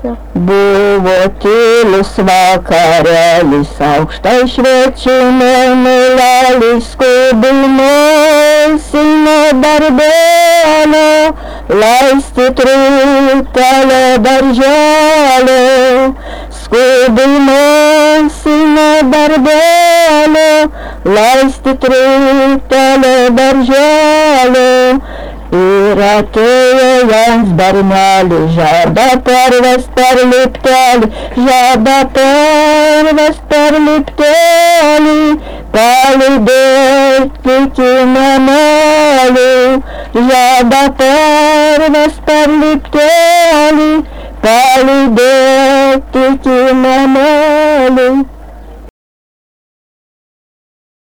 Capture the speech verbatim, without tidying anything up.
Buvo tylis vakarėlis, aukštai šviečiami myleli, skubinosi nuo darbelio, leisti trūktelė darželio. Skubinosi nuo darbelio, leisti trūktelė darželio. Ir atėjo jiems bernelis, žada pervest per liptelį, žada pervest per liptelį, palydėti iki namelį, žada pervest per liptelį, palydėti iki namelį.